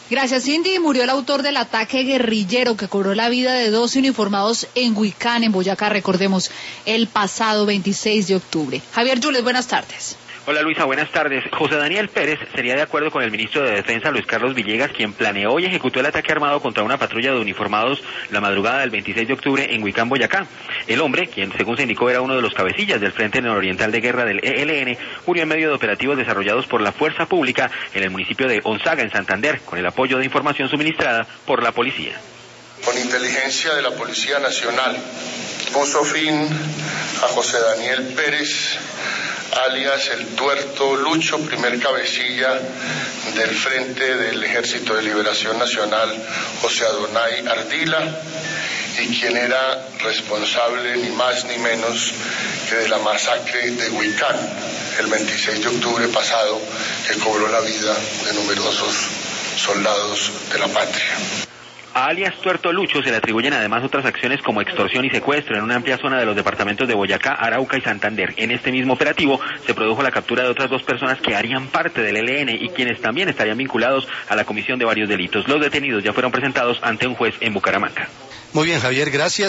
Gracias, Cindy. Murió el autor del ataque guerrillero que cobró la vida de 12 uniformados en Huicán, en Boyacá, recordemos, el pasado 26 de octubre. Javier Yules, buenas tardes. Hola Luisa, buenas tardes. José Daniel Pérez sería de acuerdo con el ministro de Defensa, Luis Carlos Villegas, quien planeó y ejecutó el ataque armado contra una patrulla de uniformados la madrugada del 26 de octubre en Huicán, Boyacá. El hombre, quien según se indicó era uno de los cabecillas del Frente Nororiental de Guerra del ELN, murió en medio de operativos desarrollados por la Fuerza Pública en el municipio de Onzaga, en Santander, con el apoyo de información suministrada por la policía. Con inteligencia de la Policía Nacional, puso fin a José Daniel Pérez, alias El Tuerto Lucho, primer cabecilla del Frente del Ejército de Liberación Nacional, José Adonai Ardila, y quien era responsable ni más ni menos que de la masacre de Huicán, el 26 de octubre pasado, que cobró la vida de numerosos soldados de la patria. A alias Tuerto Lucho se le atribuyen además otras acciones como extorsión y secuestro en una amplia zona de los departamentos de Boyacá, Arauca y Santander. En este mismo operativo se produjo la captura de otras 2 personas que harían parte del ELN y quienes también estarían vinculados a la comisión de varios delitos. Los detenidos ya fueron presentados ante un juez en Bucaramanga. Muy bien, Javier, gracias.